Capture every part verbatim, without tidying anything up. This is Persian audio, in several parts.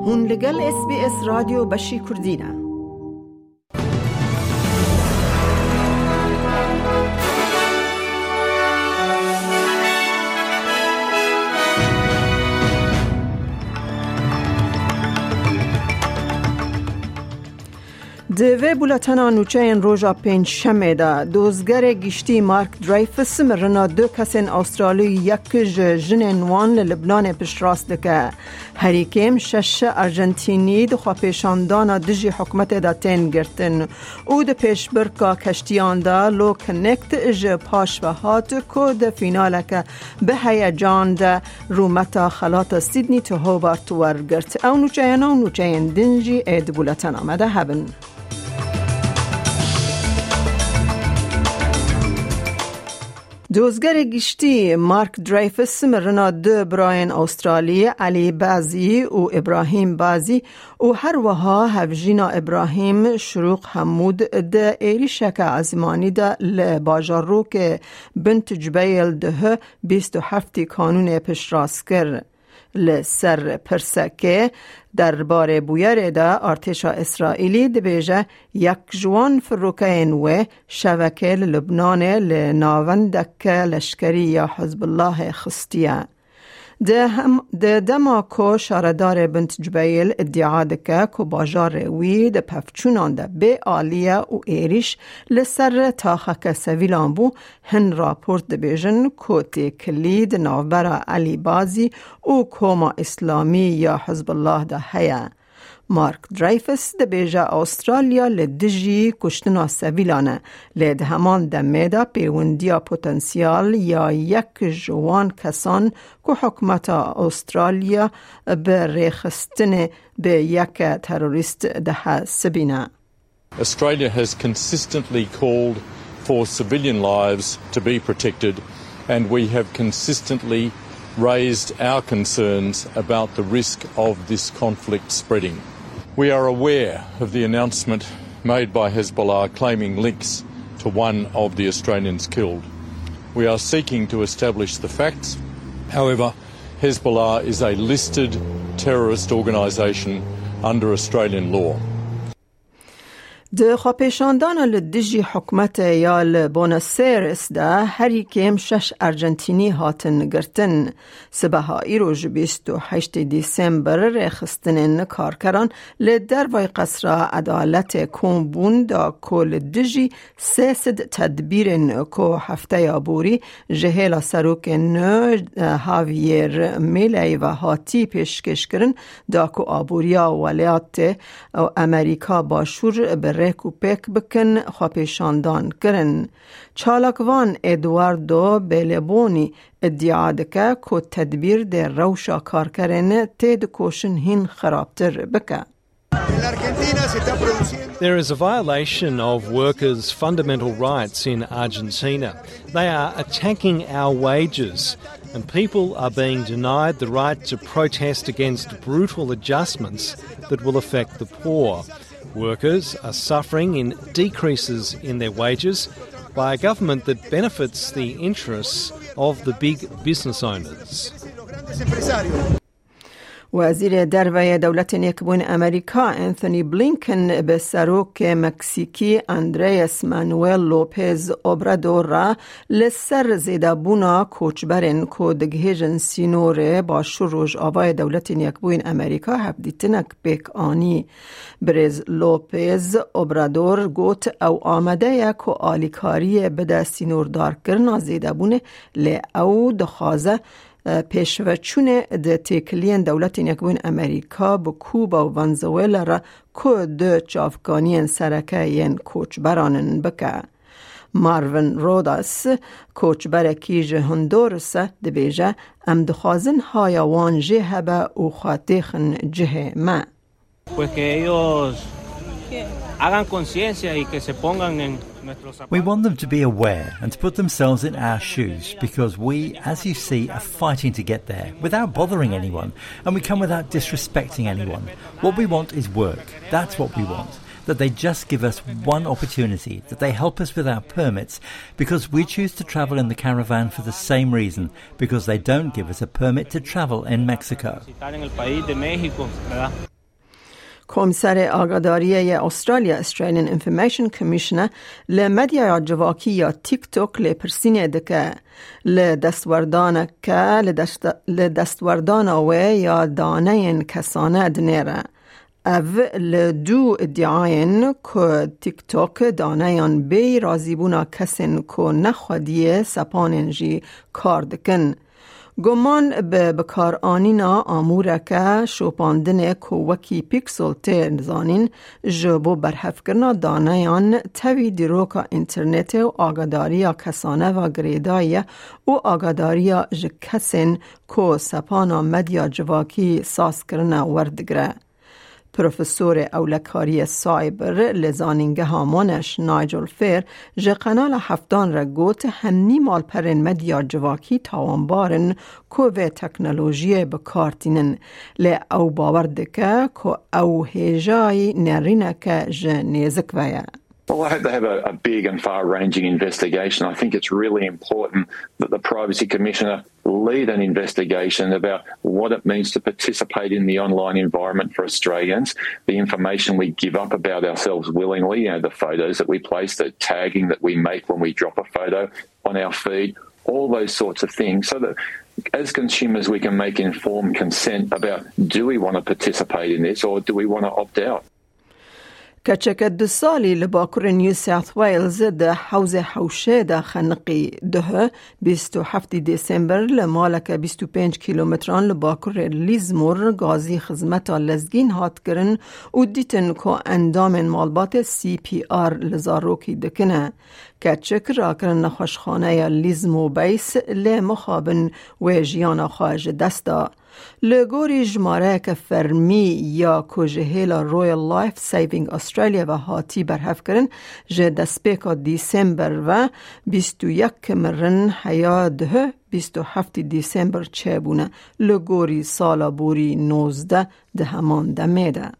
هون لگل اس بی اس رادیو بشی کردینه. دوی بولتنا نوچه این روژا پنج شمه دا دوزگر گشتی مارک درایفس مرنا دو کسین استرالی یک جن وان لبنان پشت راست دکه هریکیم شش ارژنتینی دخوا پیشاندانا دجی حکمت دا تین گرتن او دا پیش برکا کشتیان دا لو کنکت اج پاش و هات که دا فینال که به هیجان دا رومتا خلاط سیدنی تو هوبارت ورگرت او نوچه این او نوچه این دنجی اید بولتنا مده هبن. دوزگر گشتی مارک درایفس مرنا دو براین استرالی علی بازی و ابراهیم بازی و هر وها هفجینا ابراهیم شروق حمود ده ایریشک عزمانی ده لباجار رو که بنت جبیل ده بیست و هفتی کانون پش راست کر لسر پرسکه در بار بویر دا ارتشا اسرائیلی دبیجه یک جوان فروکین و شبکه لبنان لناوندک لشکری یا حزب الله خستیه. ده, هم ده دما کو شاردار بنت جبیل ادعا دکه کو باجار وی ده پفچونان ده به آلیه و ایریش لسر تاخک سویلان بو هن راپورت ده بیجن کو تکلی ده نوبرا علی بازی و کوما اسلامی یا حزب الله ده هیا. مارک درایفس ده بیجا استرالیا لدجی کشتنا سویلانه لده همان دمه دا پیوندیا پوتنسیال یا یک جوان کسان که حکمت استرالیا به ریخستن به یک تروریست ده سبینه. Australia has consistently called for civilian lives to be protected and we have consistently raised our concerns about the risk of this conflict spreading. We are aware of the announcement made by Hezbollah claiming links to one of the Australians killed. We are seeking to establish the facts. However, Hezbollah is a listed terrorist organisation under Australian law. ده خواپیشاندان لدجی حکمت یا لبونس ایرس ده هری کم شش ارژنتینی هاتن گرتن سبها ایروژ بیست و هشت دیسمبر رخستنین کارکران لدر وی قصر عدالت کمبون دا کل دجی سیسد تدبیرن که هفته یابوری جهیل سروک نو هاویر میلی و هاتی پیشکش کرن دا که آبوریا ولیات امریکا باشور بر ریکو پیک بکن خواپیشاندان کرن. چالکوان ادواردو بیلبونی ادعا دکه که تدبیر در روشا کار کرن تید کوشن هین خرابتر بکه. There is a violation of workers' fundamental rights in Argentina. They are attacking our wages and people are being denied the right to protest against brutal adjustments that will affect the poor. Workers are suffering in decreases in their wages by a government that benefits the interests of the big business owners. وزیر دروی دولت نیکبون امریکا انتونی بلینکن به سروک مکسیکی اندریس مانوئل لوپز اوبرادور را لسر زیده بونا کوچبرن که دگهجن سینوره با شروع آوای دولت نیکبون امریکا هفدیتنک بیک آنی. برز لوپز اوبرادور گوت او آمده یک و آلیکاری بده سینور دار کرنا زیده بونه لی او دخوازه پیشوچون ده تکلین دولت نیکبون امریکا با کوبا و ونزوئلا را که ده چافگانین سرکه ین کوچ برانن بکه. مارون روداس کوچ برکیج هندورس ده بیجه ام دخوازن هایوان جه با او خاتیخن جه ما. Pues que ellos hagan conciencia y que se pongan en We want them to be aware and to put themselves in our shoes because we, as you see, are fighting to get there without bothering anyone, and we come without disrespecting anyone. What we want is work. That's what we want. That they just give us one opportunity, that they help us with our permits because we choose to travel in the caravan for the same reason, because they don't give us a permit to travel in Mexico. کمیسر آگاداری استرالیا استرالین انفورمیشن کمیشنر لمدیا جواکی یا تیک توک لپرسینه دکه لدستوردان که لدستوردان و یا دانه کسانه دنیره. او لدو ادعاین که تیک توک دانهان بی رازیبونا کسین که نخودیه سپاننجی کار دکن. گمان به بکار آنینا آموره که شوپاندن که وکی پیکسل تی نزانین جبو برحف کرنا دانهان تاوی دیروکا انترنت و آگاداریا کسانه و گریدایی و آگاداریا جکسین که سپانا مدیا جواکی ساس کرنا وردگره. پروفسور اولکاری سایبر لزانینگه هامونش نایجل فیر جه قنال هفتان را گوت هنی مال پرین مدیا جواکی تاوانبارن که و تکنولوژی بکارتینن لی او باوردکه که او هیجای نرینکه جه نیزک ویا. Well, I hope they have a, a big and far-ranging investigation. I think it's really important that the Privacy Commissioner lead an investigation about what it means to participate in the online environment for Australians, the information we give up about ourselves willingly, you know, the photos that we place, the tagging that we make when we drop a photo on our feed, all those sorts of things, so that as consumers we can make informed consent about do we want to participate in this or do we want to opt out. کچک دو سالی لباکر نیو ساوت ویلز ده حوز حوشه ده خنقی ده بیست و هفت دسامبر لمالک بیست و پنج کیلومتران لباکر لیزمور گازی خدمت لزگین هات کرن و دیتن که اندام مالبات سی پی آر لزاروکی دکنه. کچک را کرن نخوشخانه لیزمو بیس لمخابن و جیان خواهج دستا. لگوری جماره که فرمی یا کجهیل رویل لایف سیوینگ استرالیا و هاتی برحف کرن جه دسپیکا دیسمبر و بیست و یک مرن حیا ده بیست و هفت دیسمبر چه بونه لگوری سالا بوری نوزده ده همان دمیده.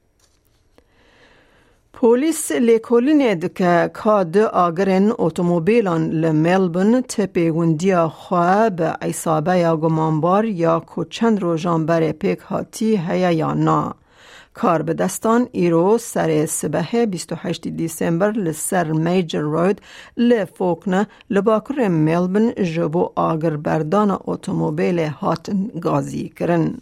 پولیس لیکولینه دکه که ده آگرین اتومبیلان لملبون تپیوندیا خواه به عصابه یا گمانبار یا که چند روزان بر پیک هاتی هیا یا نا. کار به دستان ایرو سر سبه بیست و هشت دیسمبر لسر میجر رود لفوکنه لباکر ملبون جبو آگر بردان اتومبیل هاتن گازی کرن.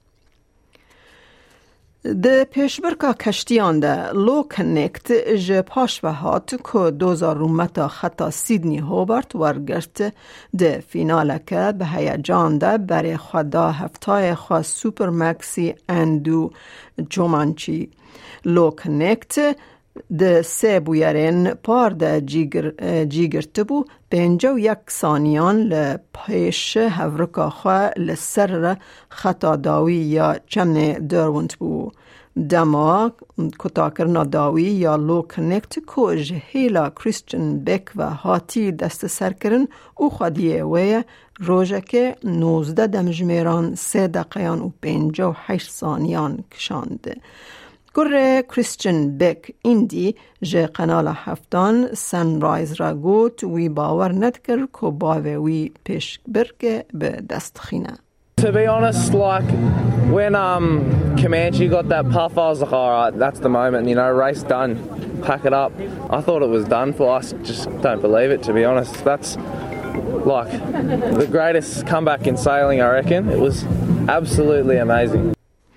ده پیشبرکا کشتیان ده لو کنکت جه پاش و هات که دوزار رومتا خطا سیدنی هوبارت ورگرت ده فیناله که به هیجان ده برای خدا هفتای خواه سوپر مکسی اندو جومانچی. لو کنکت ده سه بویرین پار ده جیگر جیگرت بو پنجا و یک ثانیان لپیش هورکا خواه لسر خطا داوی یا چمن دروند بو. دما کتا کرنا داوی یا لو کنکت که جهیلا کریستین بک و هاتی دست سر کرن او خودیه وی روژه که نوزده دمجمیران سه دقیان و پنجا و هشت ثانیان کشانده. گره کریستین بک ایندی جه قنال هفتان سنرایز را گوت وی باور ندکر که باوی وی پیش برکه به دست خینه. To be honest, like, when um, Comanche got that puff, I was like, all right, that's the moment, you know, race done, pack it up. I thought it was done for us, just don't believe it, to be honest. That's, like, the greatest comeback in sailing, I reckon. It was absolutely amazing.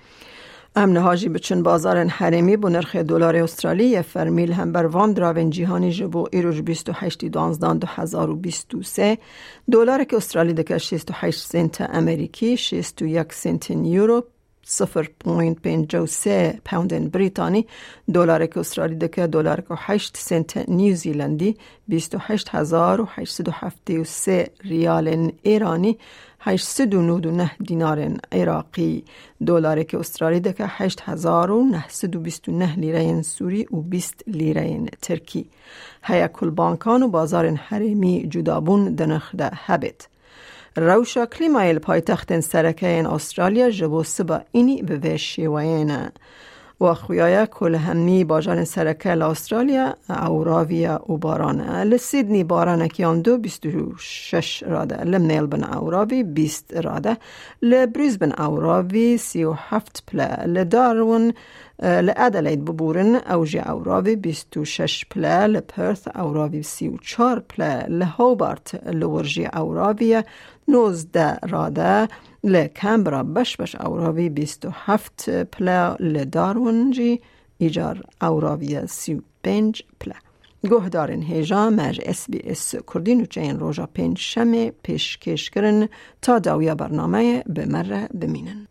امن هاجی بچن بازار حرمی با نرخ دلار استرالی فرمیل هم بر وان دراون جهانی جبو ایروج بیست و هشت دانزدان دو هزار و بیست و سه دلار که استرالی دکه شصت و هشت سنت امریکی شصت و یک سنت یورو صفر پوینت پنجاه و سه پوند بریتانی دلار که استرالی دکه دلار که هشت سنت نیوزیلندی بیست و هشت هزار و هشتصد و هفتاد و سه ریال ایرانی هشتصد و نود و نه دینار عراقی دلار که استرالی دکه هشت هزار و نهصد و بیست و نه لیره سوری و بیست لیره ترکی هیا کل بانکان و بازار حرمی جدابون دنخ ده هبت روشا کلیمایل پایتخت سرکه این استرالیا جبو سبا اینی به وشی وینه و خویای کل همی باجان سرکل استرالیا اوراویا و بارانه. لسیدنی بارانه کیان دو بیست و شش راده. لملبن اوراوی بیست راده. لبریزبن اوراوی سی و هفت پله. لدارون لأدلید ببورن اوجی اوراوی بیست و شش پله. لپرث اوراوی سی و چار پله. لهوبارت لورجی اوراوی نوزده راده. لکمبرا بش بش اوراوی بیست و هفت پله. لدارونجی ایجار اوراوی سی و پنج پله. گوه دارن هیجا مج اس بی اس کردین و چین روژا پنج شمه پیش کش کرن تا داویا برنامه بمره بمینن.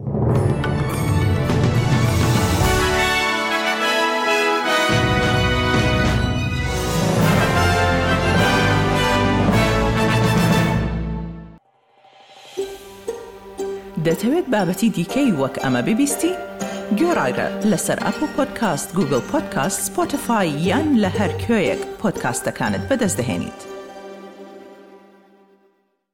دەتەوێت بابەتی دیکەی وەک ئەمە ببیستی؟ گۆڕایرە لەسەر ئەپل پۆدکاست، گوگل پۆدکاست، سپۆتیفای یان لە هەر کوێیەک پۆدکاستەکانت بەدەست دەهێنیت.